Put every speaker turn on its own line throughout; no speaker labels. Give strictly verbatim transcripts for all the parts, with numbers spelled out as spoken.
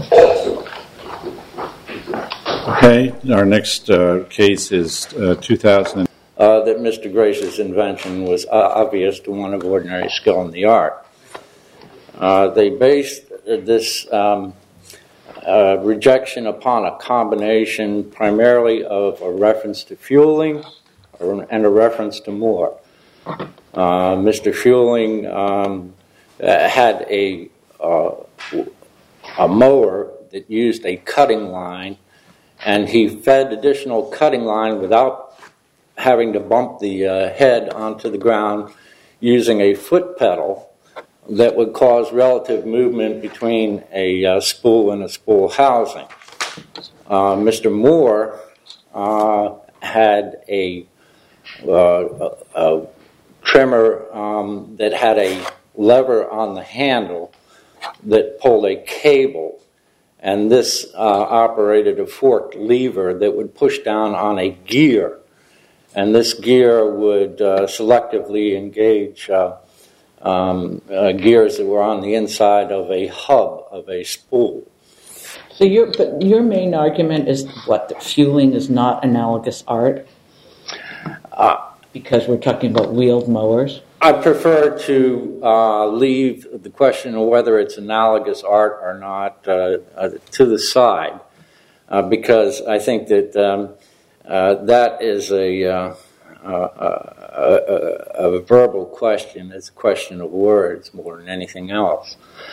Okay, our next uh, case is uh, two thousand.
Uh, that Mister Grace's invention was uh, obvious to one of ordinary skill in the art. Uh, they based this um, uh, rejection upon a combination primarily of a reference to Fueling or, and a reference to Moore. Uh, Mister Fueling um, had a, uh, a mower that used a cutting line, and he fed additional cutting line without having to bump the uh, head onto the ground using a foot pedal that would cause relative movement between a uh, spool and a spool housing. Uh, Mister Moore uh, had a, uh, a, a trimmer um, that had a lever on the handle that pulled a cable, and this uh, operated a forked lever that would push down on a gear, and this gear would uh, selectively engage uh, um, uh, gears that were on the inside of a hub of a spool.
So your but your main argument is what, that fueling is not analogous art?
Uh,
because we're talking about wheeled mowers?
I prefer to uh, leave the question of whether it's analogous art or not uh, uh, to the side, uh, because I think that um, uh, that is a, uh, uh, a, a, a verbal question. It's a question of words more than anything else.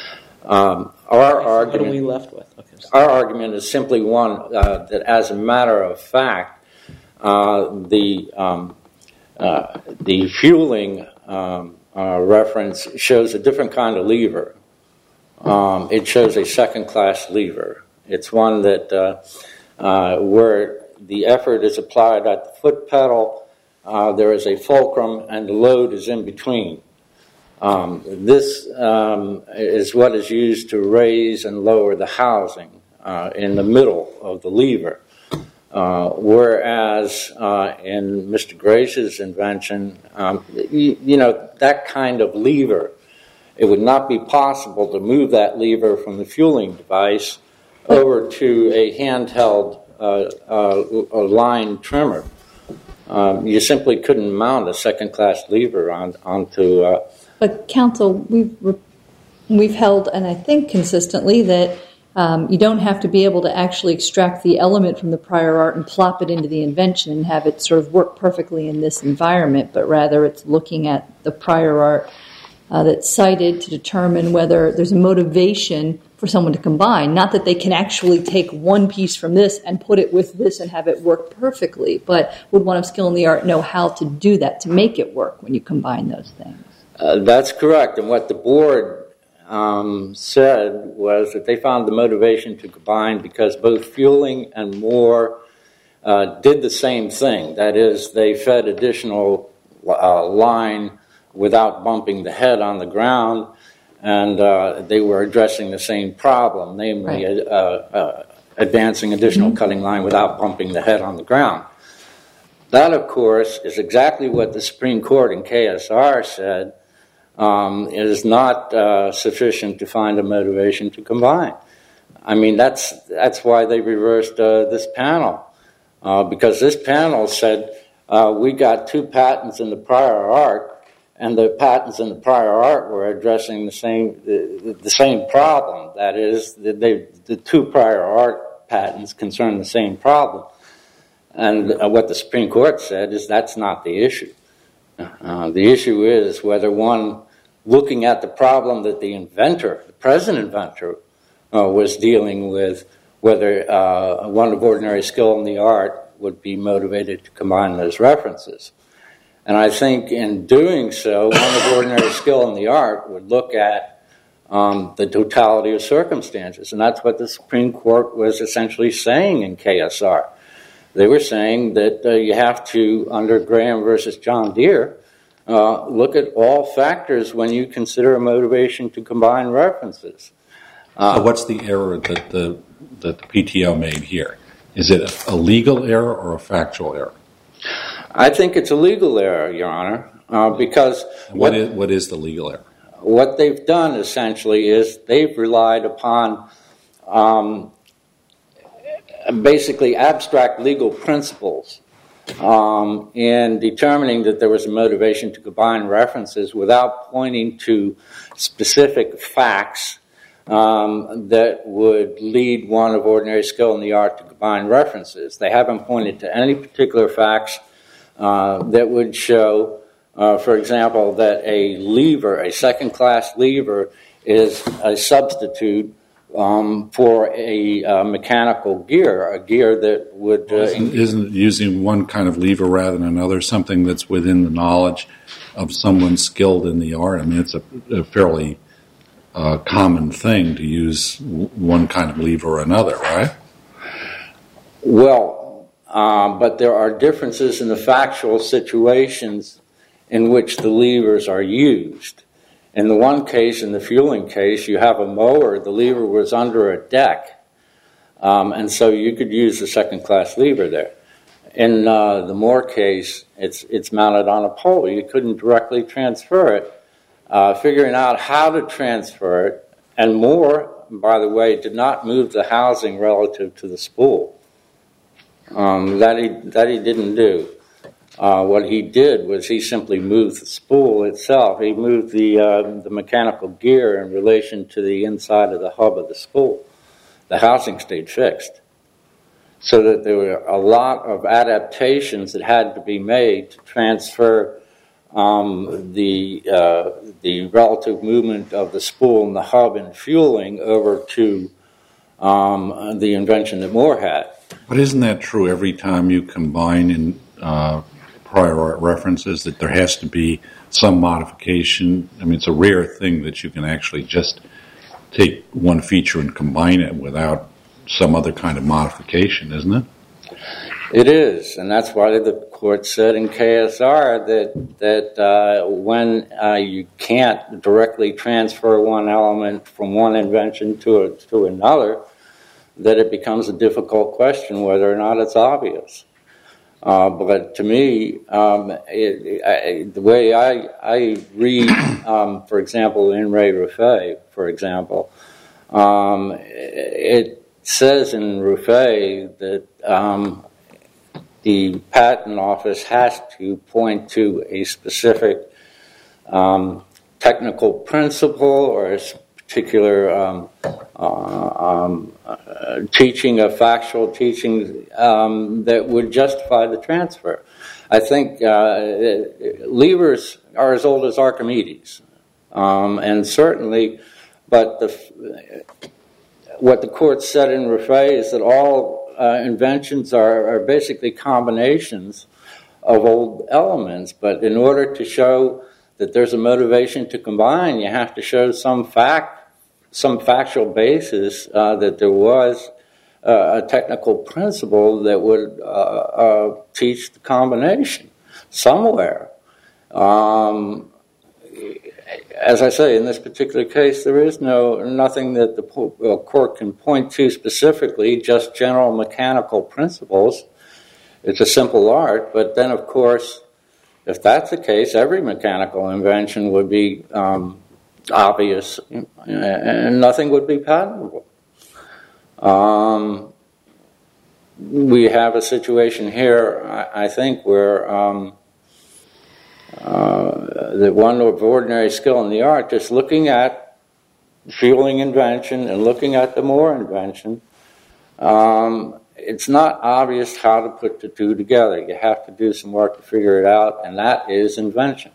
Um, our
so
argument,
what are we left with? Okay.
Our argument is simply one uh, that, as a matter of fact, uh, the um, uh, the fueling um, uh, reference shows a different kind of lever. Um, it shows a second-class lever. It's one that uh, uh, where the effort is applied at the foot pedal, uh, there is a fulcrum, and the load is in between. Um, this um, is what is used to raise and lower the housing uh, in the middle of the lever. Uh, whereas uh, in Mister Grace's invention, um, you, you know, that kind of lever, it would not be possible to move that lever from the fueling device over to a handheld uh, uh, a line trimmer. Um, you simply couldn't mount a second-class lever on, onto... Uh,
But counsel, we've we've held, and I think consistently, that um, you don't have to be able to actually extract the element from the prior art and plop it into the invention and have it sort of work perfectly in this environment, but rather it's looking at the prior art uh, that's cited to determine whether there's a motivation for someone to combine. Not that they can actually take one piece from this and put it with this and have it work perfectly, but would one of skill in the art know how to do that, to make it work when you combine those things?
Uh, that's correct. And what the board um, said was that they found the motivation to combine because both Fueling and Moore uh, did the same thing. That is, they fed additional uh, line without bumping the head on the ground, and uh, they were addressing the same problem, namely right. uh, uh, advancing additional mm-hmm. cutting line without bumping the head on the ground. That, of course, is exactly what the Supreme Court in K S R said um, is not uh, sufficient to find a motivation to combine. I mean, that's that's why they reversed uh, this panel, uh, because this panel said uh, we got two patents in the prior art, and the patents in the prior art were addressing the same the, the same problem. That is, they, the two prior art patents concern the same problem. And uh, what the Supreme Court said is that's not the issue. Uh, the issue is whether one, looking at the problem that the inventor, the present inventor, uh, was dealing with, whether uh, one of ordinary skill in the art would be motivated to combine those references. And I think in doing so, one of ordinary skill in the art would look at um, the totality of circumstances. And that's what the Supreme Court was essentially saying in K S R. They were saying that uh, you have to, under Graham versus John Deere, uh, look at all factors when you consider a motivation to combine references. Uh,
so what's the error that the that the P T O made here? Is it a, a legal error or a factual error?
I think it's a legal error, Your Honor, uh, because
what, what is what is the legal error?
What they've done essentially is they've relied upon um, basically abstract legal principles um, in determining that there was a motivation to combine references without pointing to specific facts um, that would lead one of ordinary skill in the art to combine references. They haven't pointed to any particular facts uh, that would show, uh, for example, that a lever, a second-class lever, is a substitute Um, for a uh, mechanical gear, a gear that would... Uh,
isn't, isn't using one kind of lever rather than another something that's within the knowledge of someone skilled in the art? I mean, it's a, a fairly uh, common thing to use w- one kind of lever or another, right?
Well, um, but there are differences in the factual situations in which the levers are used. In the one case, in the fueling case, you have a mower, the lever was under a deck, um, and so you could use the second-class lever there. In uh, the Moore case, it's it's mounted on a pole. You couldn't directly transfer it. Uh, figuring out how to transfer it, and Moore, by the way, did not move the housing relative to the spool. Um, that he that he didn't do. Uh, what he did was he simply moved the spool itself. He moved the uh, the mechanical gear in relation to the inside of the hub of the spool. The housing stayed fixed. So that there were a lot of adaptations that had to be made to transfer um, the uh, the relative movement of the spool and the hub and fueling over to um, the invention that Moore had.
But isn't that true every time you combine in uh, prior art references, that there has to be some modification? I mean, it's a rare thing that you can actually just take one feature and combine it without some other kind of modification, isn't it?
It is, and that's why the court said in K S R that that uh, when uh, you can't directly transfer one element from one invention to a, to another, that it becomes a difficult question whether or not it's obvious. Uh, but to me, um, it, I, the way I, I read, um, for example, in Ray Ruffey, for example, um, it says in Ruffey that um, the patent office has to point to a specific um, technical principle or a particular um, uh, um, uh, teaching, a factual teaching um, that would justify the transfer. I think uh, levers are as old as Archimedes, um, and certainly, but the, what the court said in Ruffey is that all uh, inventions are, are basically combinations of old elements, but in order to show that there's a motivation to combine, you have to show some fact, some factual basis uh, that there was uh, a technical principle that would uh, uh, teach the combination somewhere. Um, as I say, in this particular case, there is no nothing that the uh, court can point to specifically, just general mechanical principles. It's a simple art, but then, of course, if that's the case, every mechanical invention would be um, obvious, and nothing would be patentable. Um, we have a situation here, I, I think, where um, uh, that one of ordinary skill in the art, just looking at the fueling invention and looking at the Moore invention, um, it's not obvious how to put the two together. You have to do some work to figure it out, and that is invention.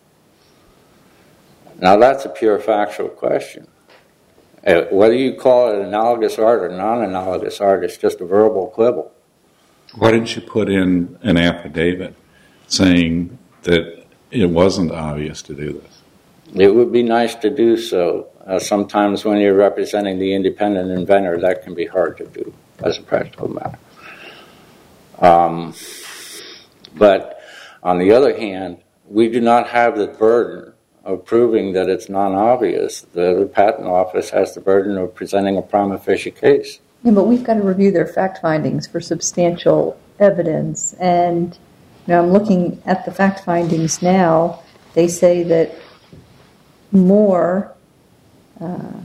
Now, that's a pure factual question. Uh, whether you call it analogous art or non-analogous art, it's just a verbal quibble.
Why didn't you put in an affidavit saying that it wasn't obvious to do this?
It would be nice to do so. Uh, sometimes when you're representing the independent inventor, that can be hard to do as a practical matter. Um, but on the other hand, we do not have the burden of proving that it's non-obvious. The patent office has the burden of presenting a prima facie case.
Yeah, but we've got to review their fact findings for substantial evidence. And you know, I'm looking at the fact findings now. They say that Moore uh,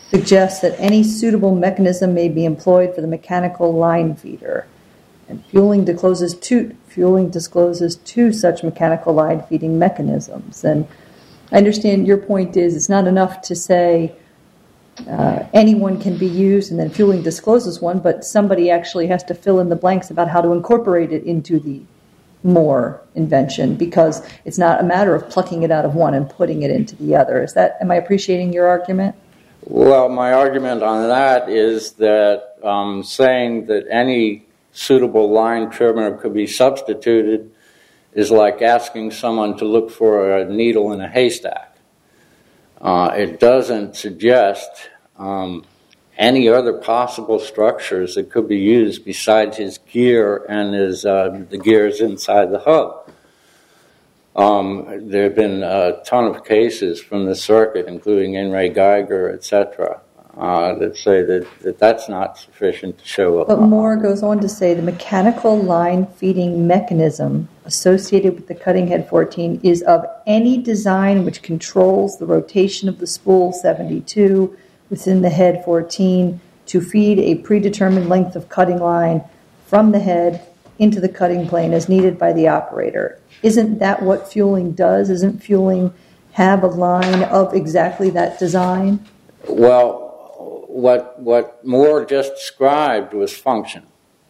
suggests that any suitable mechanism may be employed for the mechanical line feeder. And fueling discloses two, fueling discloses two such mechanical line feeding mechanisms. And I understand your point is it's not enough to say uh, anyone can be used and then fueling discloses one, but somebody actually has to fill in the blanks about how to incorporate it into the Moore invention, because it's not a matter of plucking it out of one and putting it into the other. Is that, am I appreciating your argument?
Well, my argument on that is that um, saying that any suitable line trimmer could be substituted is like asking someone to look for a needle in a haystack. Uh, it doesn't suggest um, any other possible structures that could be used besides his gear and his uh, the gears inside the hub. Um, there have been a ton of cases from the circuit, including In re Geiger, et cetera, uh, that say that, that that's not sufficient to show up.
But Moore goes on to say the mechanical line feeding mechanism associated with the cutting head fourteen is of any design which controls the rotation of the spool seventy-two within the head fourteen to feed a predetermined length of cutting line from the head into the cutting plane as needed by the operator. Isn't that what fueling does? Isn't fueling have a line of exactly that design?
Well, what what Moore just described was function.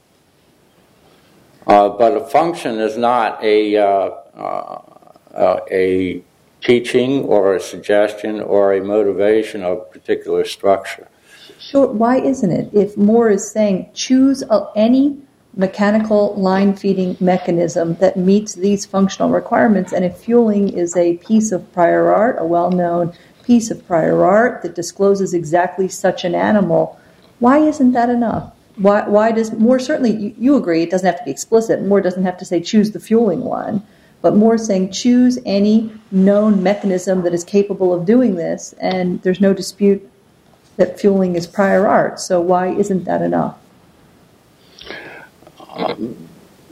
Uh, but a function is not a, uh, uh, uh, a teaching or a suggestion or a motivation of a particular structure.
Sure, why isn't it? If Moore is saying choose a, any mechanical line feeding mechanism that meets these functional requirements, and if fueling is a piece of prior art, a well-known piece of prior art that discloses exactly such an animal, why isn't that enough? Why, why does Moore, certainly you, you agree it doesn't have to be explicit, Moore doesn't have to say choose the fueling one, but Moore saying choose any known mechanism that is capable of doing this, and there's no dispute that fueling is prior art, so why isn't that enough?
Um,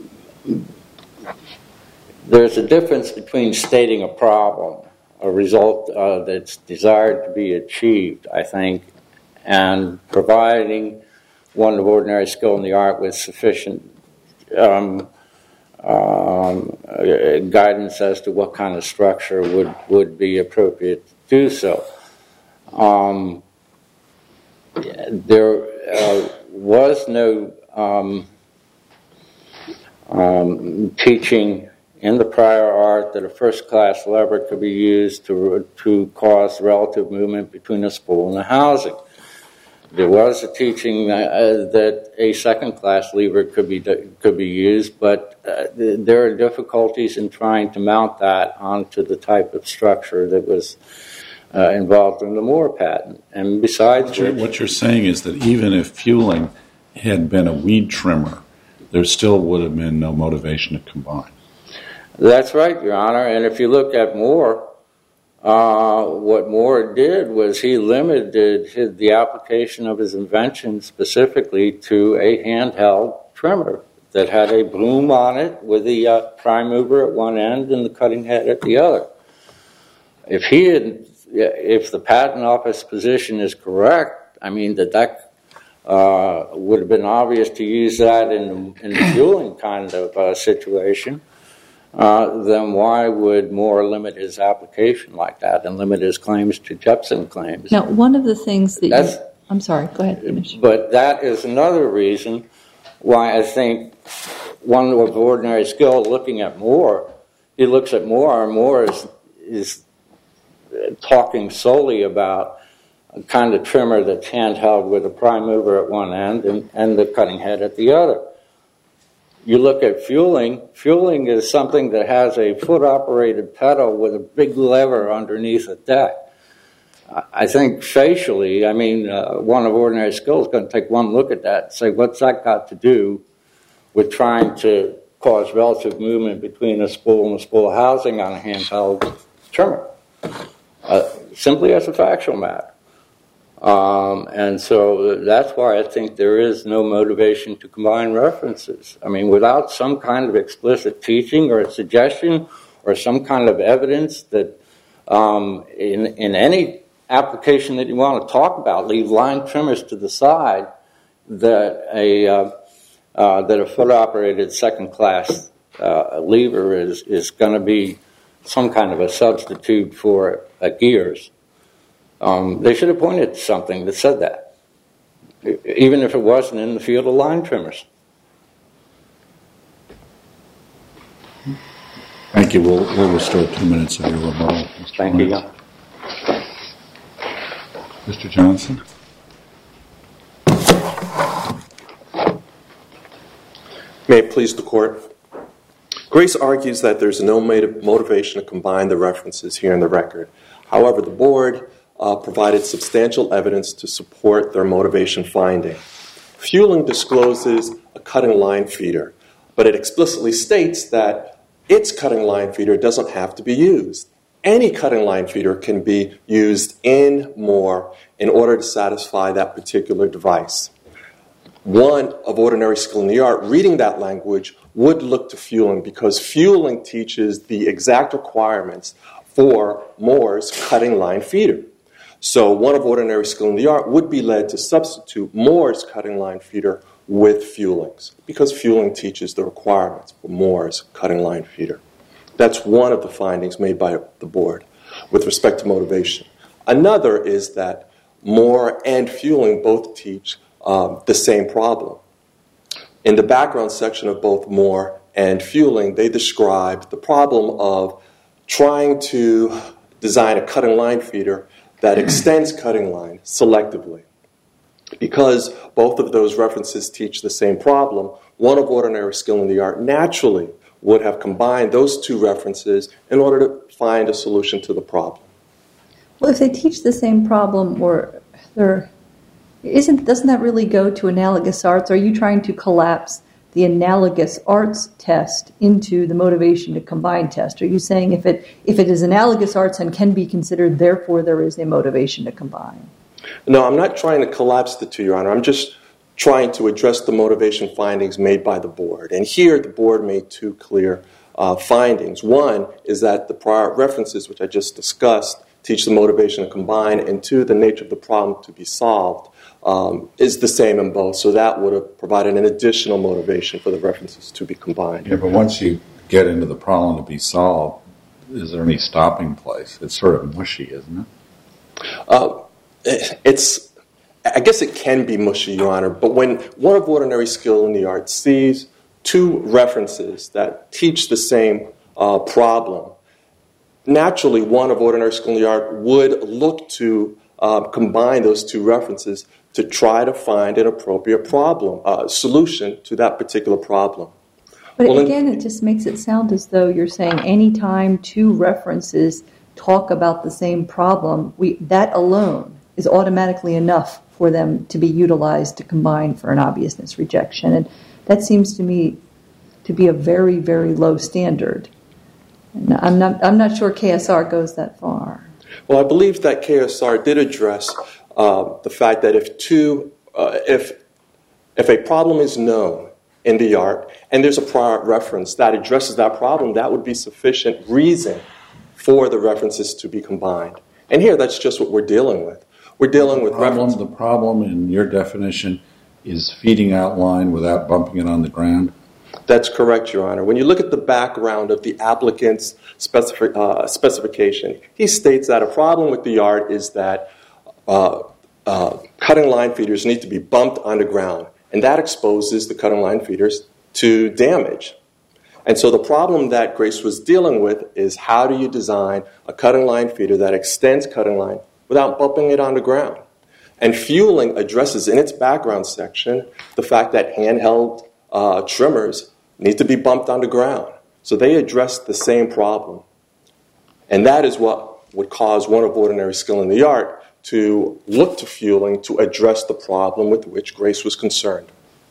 there's a difference between stating a problem, a result uh, that's desired to be achieved, I think, and providing one of ordinary skill in the art with sufficient um, um, uh, guidance as to what kind of structure would, would be appropriate to do so. Um, there uh, was no um, Um, teaching in the prior art that a first-class lever could be used to to cause relative movement between a spool and a housing. There was a teaching uh, that a second-class lever could be could be used, but uh, there are difficulties in trying to mount that onto the type of structure that was uh, involved in the Moore patent. And besides,
what you're, which, what you're saying is that even if fueling had been a weed trimmer, there still would have been no motivation to combine.
That's right, Your Honor. And if you look at Moore, uh, what Moore did was he limited his, the application of his invention specifically to a handheld trimmer that had a broom on it with a uh, prime mover at one end and the cutting head at the other. If he had, if the patent office position is correct, I mean that that Uh, would have been obvious to use that in, in the fueling kind of uh, situation, uh, then why would Moore limit his application like that and limit his claims to Jepson claims?
Now, one of the things that
That's,
you... I'm sorry, go ahead, finish.
But that is another reason why I think one with ordinary skill looking at Moore, he looks at Moore, and Moore is, is talking solely about a kind of trimmer that's handheld with a prime mover at one end and, and the cutting head at the other. You look at fueling, fueling is something that has a foot-operated pedal with a big lever underneath a deck. I think facially, I mean, uh, one of ordinary skill is going to take one look at that and say, what's that got to do with trying to cause relative movement between a spool and a spool housing on a handheld trimmer? Uh, simply as a factual matter. Um, and so that's why I think there is no motivation to combine references. I mean, without some kind of explicit teaching or a suggestion or some kind of evidence that um, in, in any application that you want to talk about, leave line trimmers to the side, that a uh, uh, that a foot-operated second-class uh, lever is is going to be some kind of a substitute for uh, gears. Um, they should have pointed to something that said that, even if it wasn't in the field of line trimmers.
Thank you. We'll, we'll restore two minutes of your rebuttal. Mister
Thank you.
Mister Johnson.
May it please the Court. Grace argues that there's no motivation to combine the references here in the record. However, the Board uh, provided substantial evidence to support their motivation finding. Fueling discloses a cutting line feeder, but it explicitly states that its cutting line feeder doesn't have to be used. Any cutting line feeder can be used in Moore in order to satisfy that particular device. One of ordinary skill in the art reading that language would look to fueling, because fueling teaches the exact requirements for Moore's cutting line feeder. So one of ordinary skill in the art would be led to substitute Moore's cutting line feeder with fueling's, because fueling teaches the requirements for Moore's cutting line feeder. That's one of the findings made by the Board with respect to motivation. Another is that Moore and fueling both teach um, the same problem. In the background section of both Moore and fueling, they describe the problem of trying to design a cutting line feeder that extends cutting line selectively. Because both of those references teach the same problem, one of ordinary skill in the art naturally would have combined those two references in order to find a solution to the problem.
Well, if they teach the same problem, or there isn't, doesn't that really go to analogous arts? Are you trying to collapse the analogous arts test into the motivation to combine test? Are you saying if it if it is analogous arts and can be considered, therefore there is a motivation to combine?
No, I'm not trying to collapse the two, Your Honor. I'm just trying to address the motivation findings made by the Board. And here the Board made two clear uh, findings. One is that the prior references, which I just discussed, teach the motivation to combine, and two, the nature of the problem to be solved um, is the same in both. So that would have provided an additional motivation for the references to be combined.
Yeah, but once you get into the problem to be solved, is there any stopping place? It's sort of mushy, isn't it?
Uh, it's, I guess it can be mushy, Your Honor, but when one of ordinary skill in the art sees two references that teach the same uh, problem, naturally one of ordinary skill in the art would look to uh, combine those two references to try to find an appropriate problem, uh, solution to that particular problem.
But
well,
again, it just makes it sound as though you're saying anytime two references talk about the same problem, we, that alone is automatically enough for them to be utilized to combine for an obviousness rejection. And that seems to me to be a very, very low standard. And I'm not, I'm not sure K S R goes that far.
Well, I believe that K S R did address uh, the fact that if two, uh, if if a problem is known in the art and there's a prior reference that addresses that problem, that would be sufficient reason for the references to be combined. And here, that's just what we're dealing with. We're dealing with references.
The problem, in your definition, is feeding out line without bumping it on the ground?
That's correct, Your Honor. When you look at the background of the applicant's specific, uh, specification, he states that a problem with the art is that uh, uh, cutting line feeders need to be bumped on the ground, and that exposes the cutting line feeders to damage. And so the problem that Grace was dealing with is how do you design a cutting line feeder that extends cutting line without bumping it on the ground? And fueling addresses in its background section the fact that handheld uh, trimmers need to be bumped on the ground. So they address the same problem. And that is what would cause one of ordinary skill in the art to look to fueling to address the problem with which Grace was concerned.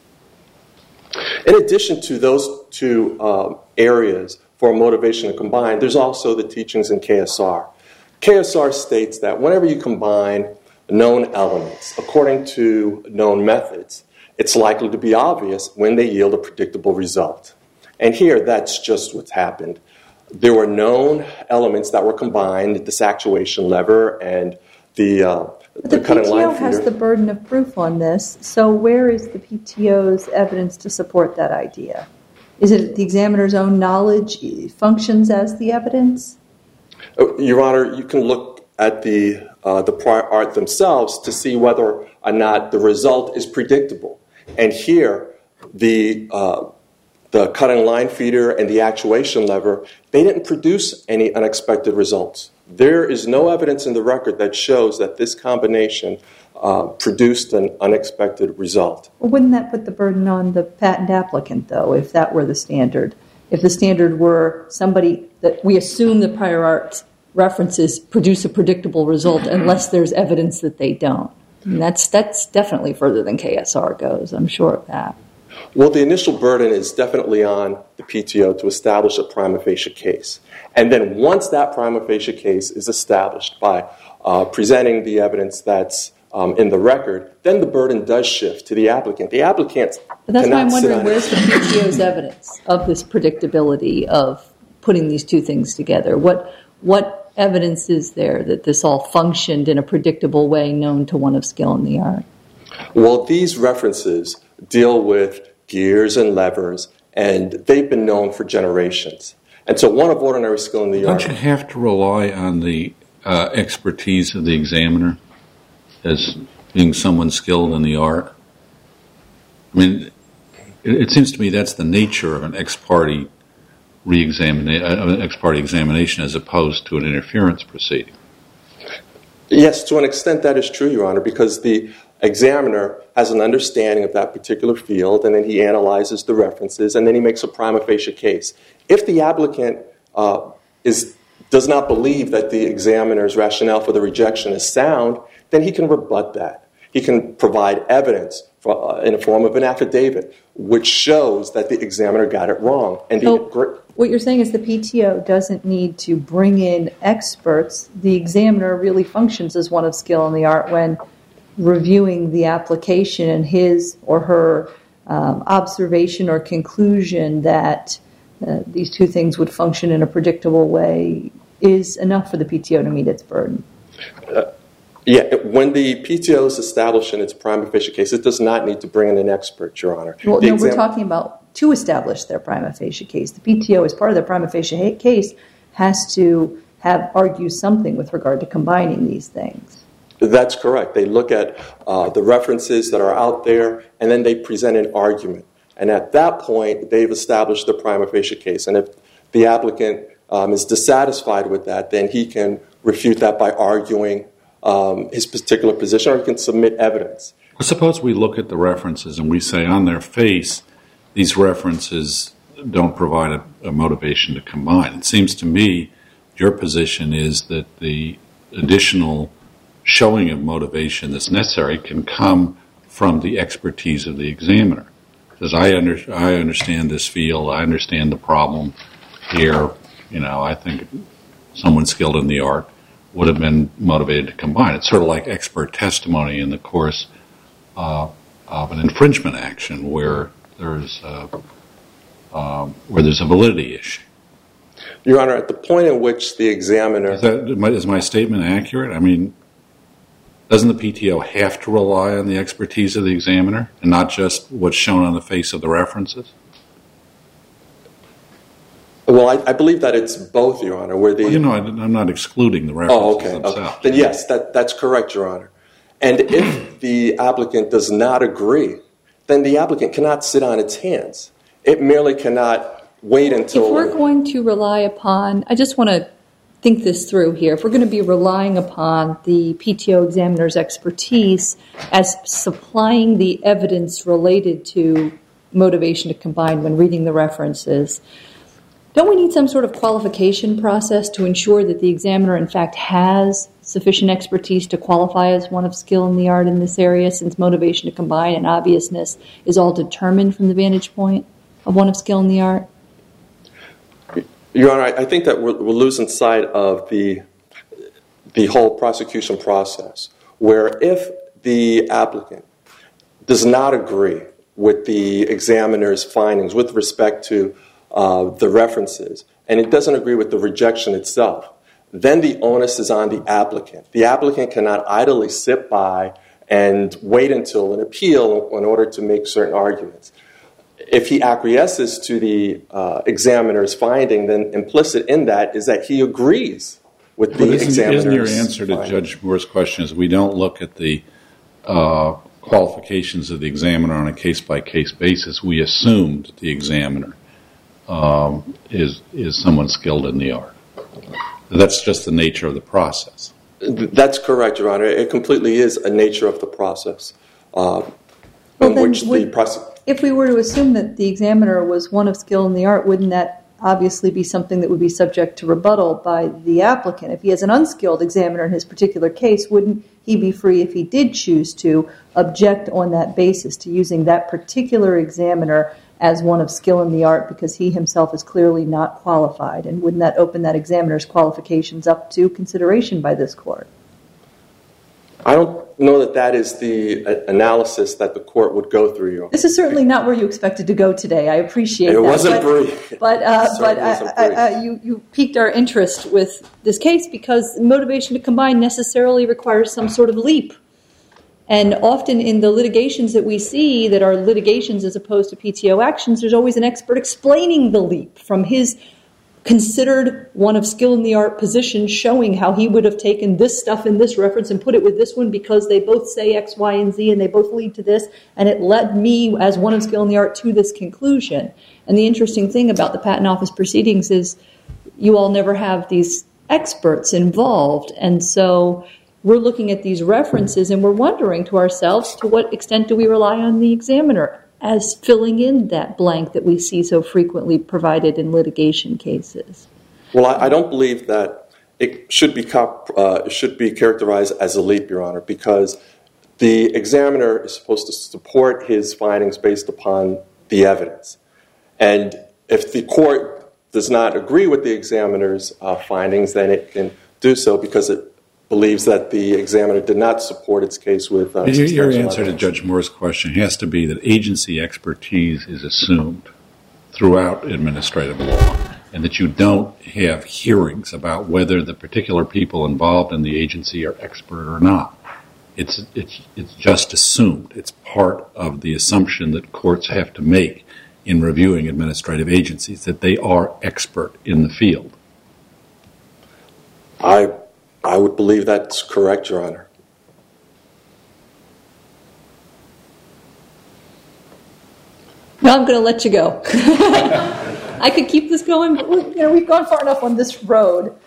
In addition to those two um, areas for motivation to combine, there's also the teachings in K S R. K S R states that whenever you combine known elements according to known methods, it's likely to be obvious when they yield a predictable result. And here, that's just what's happened. There were known elements that were combined, this actuation lever and the uh,
But the,
the cut and
P T O
line
has
feeder.
the burden of proof on this, so where is the P T O's evidence to support that idea? Is it the examiner's own knowledge functions as the evidence?
Your Honor, you can look at the uh, the prior art themselves to see whether or not the result is predictable. And here, the uh, the cut and line feeder and the actuation lever, they didn't produce any unexpected results. There is no evidence in the record that shows that this combination uh, produced an unexpected result.
Well, wouldn't that put the burden on the patent applicant, though, if that were the standard? If the standard were somebody that we assume the prior art references produce a predictable result unless there's evidence that they don't. And that's, that's definitely further than K S R goes, I'm sure of that.
Well, the initial burden is definitely on the P T O to establish a prima facie case. And then once that prima facie case is established by uh, presenting the evidence that's um, in the record, then the burden does shift to the applicant. The applicant
But that's why I'm
cannot sit
wondering,
on
where's the P T O's evidence of this predictability of putting these two things together? What what evidence is there that this all functioned in a predictable way known to one of skill in the art?
Well, these references deal with gears and levers, and they've been known for generations. And so one of ordinary skill in the art...
Don't you have to rely on the uh, expertise of the examiner as being someone skilled in the art? I mean, it, it seems to me that's the nature of an ex parte re-examination, uh, an ex parte examination as opposed to an interference proceeding.
Yes, to an extent that is true, Your Honor, because the examiner has an understanding of that particular field, and then he analyzes the references, and then he makes a prima facie case. If the applicant uh, is does not believe that the examiner's rationale for the rejection is sound, then he can rebut that. He can provide evidence for, uh, in the form of an affidavit, which shows that the examiner got it wrong. And the,
So what you're saying is the P T O doesn't need to bring in experts. The examiner really functions as one of skill in the art when reviewing the application and his or her um, observation or conclusion that uh, these two things would function in a predictable way is enough for the P T O to meet its burden.
Uh, yeah, when the P T O is established in its prima facie case, it does not need to bring in an expert, Your Honor.
Well,
the
no,
exam-
we're talking about to establish their prima facie case. The P T O, as part of their prima facie case, has to have argue something with regard to combining these things.
That's correct. They look at uh, the references that are out there, and then they present an argument. And at that point, they've established the prima facie case. And if the applicant um, is dissatisfied with that, then he can refute that by arguing um, his particular position, or he can submit evidence.
Well, suppose we look at the references and we say on their face, these references don't provide a, a motivation to combine. It seems to me your position is that the additional showing of motivation that's necessary can come from the expertise of the examiner. Because I, under, I understand this field, I understand the problem here. You know, I think someone skilled in the art would have been motivated to combine. It's sort of like expert testimony in the course uh, of an infringement action where there's a, uh, where there's a validity issue.
Your Honor, at the point in which the examiner...
Is, that, is my statement accurate? I mean, doesn't the P T O have to rely on the expertise of the examiner and not just what's shown on the face of the references?
Well, I, I believe that it's both, Your Honor. Where the
well, you know, I, I'm not excluding the references
oh, okay.
themselves.
okay. Then yes, that, that's correct, Your Honor. And if the applicant does not agree, then the applicant cannot sit on its hands. It merely cannot wait until...
If we're going to rely upon, I just want to think this through here. If we're going to be relying upon the P T O examiner's expertise as supplying the evidence related to motivation to combine when reading the references, don't we need some sort of qualification process to ensure that the examiner, in fact, has sufficient expertise to qualify as one of skill in the art in this area, since motivation to combine and obviousness is all determined from the vantage point of one of skill in the art?
Your Honor, I think that we're, we're losing sight of the, the whole prosecution process, where if the applicant does not agree with the examiner's findings with respect to uh, the references, and it doesn't agree with the rejection itself, then the onus is on the applicant. The applicant cannot idly sit by and wait until an appeal in order to make certain arguments. If he acquiesces to the uh, examiner's finding, then implicit in that is that he agrees with the
but isn't,
examiner's
isn't your answer to
finding.
Judge Moore's question is we don't look at the uh, qualifications of the examiner on a case-by-case basis. We assume that the examiner um, is is someone skilled in the art. That's just the nature of the process.
That's correct, Your Honor. It completely is a nature of the process uh,
Well,
in
then
which
would-
the process...
If we were to assume that the examiner was one of skill in the art, wouldn't that obviously be something that would be subject to rebuttal by the applicant? If he has an unskilled examiner in his particular case, wouldn't he be free, if he did choose to, object on that basis to using that particular examiner as one of skill in the art because he himself is clearly not qualified? And wouldn't that open that examiner's qualifications up to consideration by this court?
I don't know that that is the uh, analysis that the court would go through, Your Honor.
This is certainly not where you expected to go today. I appreciate
It
that.
wasn't
but,
brief.
But, uh,
It
but
certainly
uh,
wasn't
uh,
brief.
uh, you, you piqued our interest with this case because motivation to combine necessarily requires some sort of leap. And often in the litigations that we see that are litigations as opposed to P T O actions, there's always an expert explaining the leap from his considered one of skill in the art position, showing how he would have taken this stuff in this reference and put it with this one because they both say X, Y, and Z and they both lead to this, and it led me as one of skill in the art to this conclusion. And the interesting thing about the Patent Office proceedings is you all never have these experts involved, and so we're looking at these references and we're wondering to ourselves, to what extent do we rely on the examiner as filling in that blank that we see so frequently provided in litigation cases?
Well, I, I don't believe that it should be cop, uh, should be characterized as a leap, Your Honor, because the examiner is supposed to support his findings based upon the evidence. And if the court does not agree with the examiner's uh, findings, then it can do so because it believes that the examiner did not support its case with uh,
Your, your
substantial
answer to
evidence.
Judge Moore's question has to be that agency expertise is assumed throughout administrative law, and that you don't have hearings about whether the particular people involved in the agency are expert or not. It's, it's, it's just assumed. It's part of the assumption that courts have to make in reviewing administrative agencies, that they are expert in the field.
I, I would believe that's correct, Your Honor.
Now I'm going to let you go. I could keep this going, but we, you know, we've gone far enough on this road.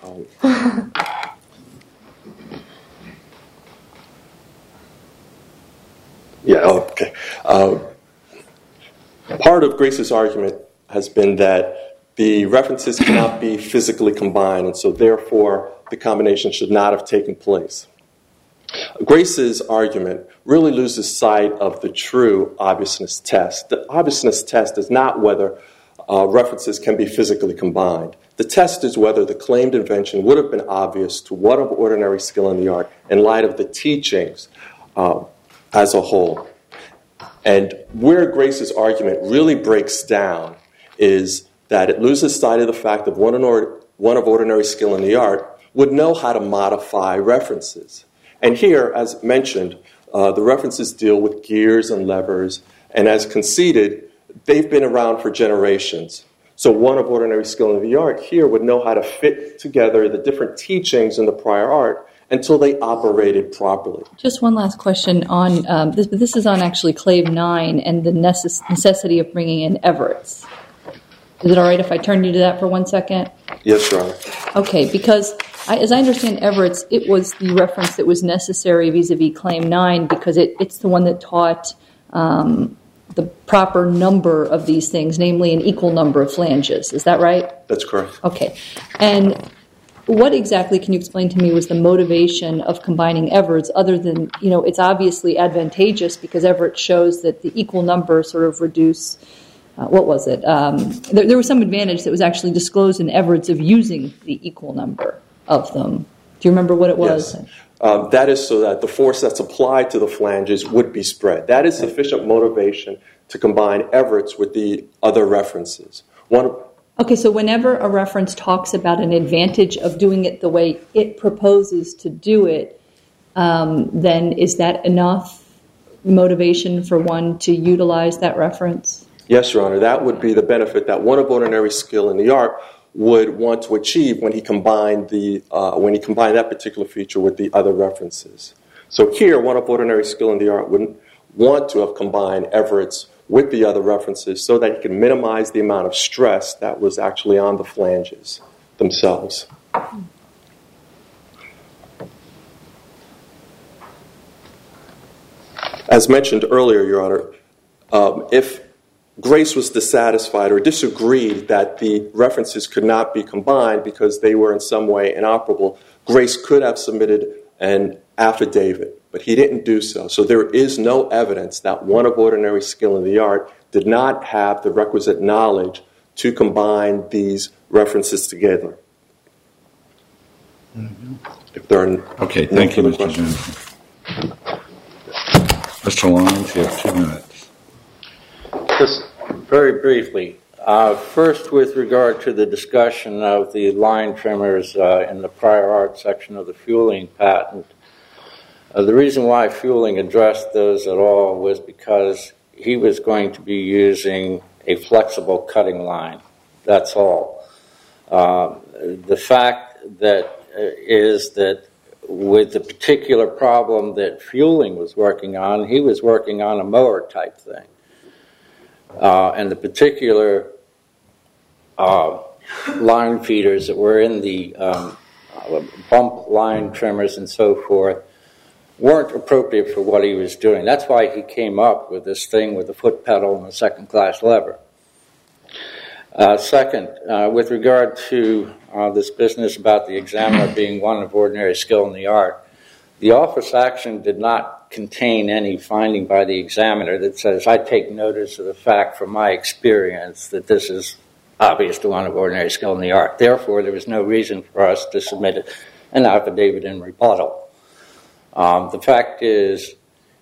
Yeah, okay. Uh, part of Grace's argument has been that the references cannot be physically combined, and so therefore the combination should not have taken place. Grace's argument really loses sight of the true obviousness test. The obviousness test is not whether uh, references can be physically combined. The test is whether the claimed invention would have been obvious to one of ordinary skill in the art in light of the teachings uh, as a whole. And where Grace's argument really breaks down is that it loses sight of the fact that one, or, one of ordinary skill in the art would know how to modify references. And here, as mentioned, uh, the references deal with gears and levers, and as conceded, they've been around for generations. So one of ordinary skill in the art here would know how to fit together the different teachings in the prior art until they operated properly.
Just one last question on um, this. This is on actually Claim nine and the necess- necessity of bringing in Everett's. Is it all right if I turn you to that for one second?
Yes, Your Honor.
Okay, because I, as I understand Everett's, it was the reference that was necessary vis-a-vis Claim nine because it, it's the one that taught um, the proper number of these things, namely an equal number of flanges. Is that right?
That's correct.
Okay. And what exactly, can you explain to me, was the motivation of combining Everett's other than, you know, it's obviously advantageous because Everett shows that the equal number sort of reduce... Uh, what was it? Um, there, there was some advantage that was actually disclosed in Everett's of using the equal number of them. Do you remember what it was?
Yes. Um, that is so that the force that's applied to the flanges would be spread. That is sufficient motivation to combine Everett's with the other references. One,
Okay, so whenever a reference talks about an advantage of doing it the way it proposes to do it, um, then is that enough motivation for one to utilize that reference?
Yes, Your Honor. That would be the benefit that one of ordinary skill in the art would want to achieve when he combined the uh, when he combined that particular feature with the other references. So here, one of ordinary skill in the art wouldn't want to have combined Everett's with the other references so that he can minimize the amount of stress that was actually on the flanges themselves. As mentioned earlier, Your Honor, um, if Grace was dissatisfied or disagreed that the references could not be combined because they were in some way inoperable, Grace could have submitted an affidavit, but he didn't do so. So there is no evidence that one of ordinary skill in the art did not have the requisite knowledge to combine these references together. Mm-hmm. If there are
okay, thank you, Mister Johnson. Mister Lyons, you have two minutes.
Just very briefly. Uh, first, with regard to the discussion of the line trimmers uh, in the prior art section of the Fueling patent, uh, the reason why Fueling addressed those at all was because he was going to be using a flexible cutting line. That's all. Uh, the fact that uh, is that with the particular problem that Fueling was working on, he was working on a mower type thing. Uh, and the particular uh, line feeders that were in the um, uh, bump line trimmers and so forth weren't appropriate for what he was doing. That's why he came up with this thing with a foot pedal and a second class lever. Uh, second, uh, with regard to uh, this business about the examiner being one of ordinary skill in the art, the office action did not contain any finding by the examiner that says, I take notice of the fact from my experience that this is obvious to one of ordinary skill in the art. Therefore, there was no reason for us to submit an affidavit in rebuttal. Um, the fact is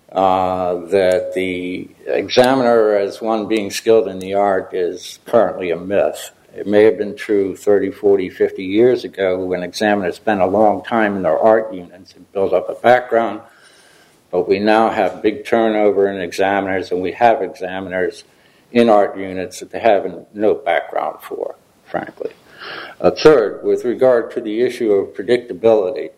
uh, that the examiner as one being skilled in the art is currently a myth. It may have been true thirty, forty, fifty years ago when examiners spent a long time in their art units and built up a background, but we now have big turnover in examiners, and we have examiners in art units that they have no background for, frankly. Uh, third, with regard to the issue of predictability,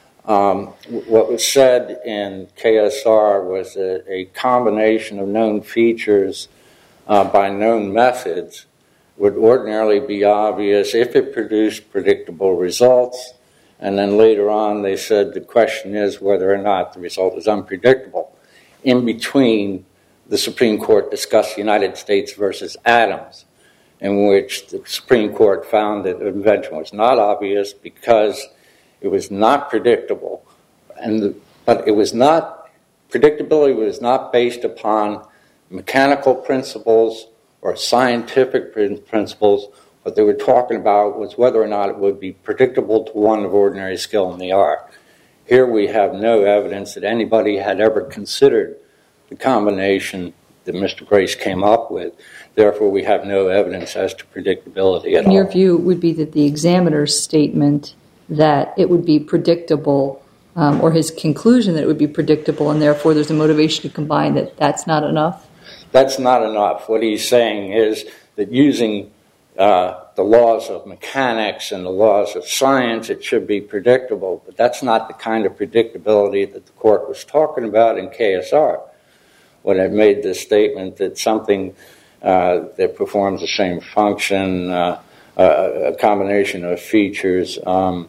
um, what was said in K S R was a, a combination of known features uh, by known methods would ordinarily be obvious if it produced predictable results. And then later on they said the question is whether or not the result is unpredictable. In between, the Supreme Court discussed United States versus Adams, in which the Supreme Court found that the invention was not obvious because it was not predictable. And the, but it was not, predictability was not based upon mechanical principles or scientific principles. What they were talking about was whether or not it would be predictable to one of ordinary skill in the art. Here we have no evidence that anybody had ever considered the combination that Mister Grace came up with. Therefore, we have no evidence as to predictability at all.
Your view would be that the examiner's statement that it would be predictable, um, or his conclusion that it would be predictable, and therefore there's a motivation to combine, that that's not enough?
That's not enough. What he's saying is that using uh, the laws of mechanics and the laws of science, it should be predictable. But that's not the kind of predictability that the court was talking about in K S R when it made this statement that something uh, that performs the same function, uh, uh, a combination of features um,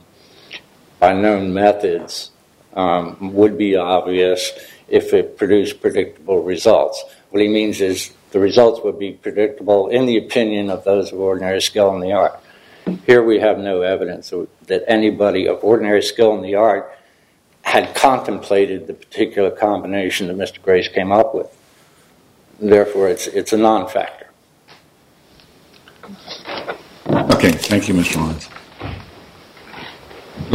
by known methods um, would be obvious if it produced predictable results. What he means is the results would be predictable in the opinion of those of ordinary skill in the art. Here we have no evidence that anybody of ordinary skill in the art had contemplated the particular combination that Mister Grace came up with. Therefore, it's, it's a non-factor.
Okay, thank you, Mister Lyons.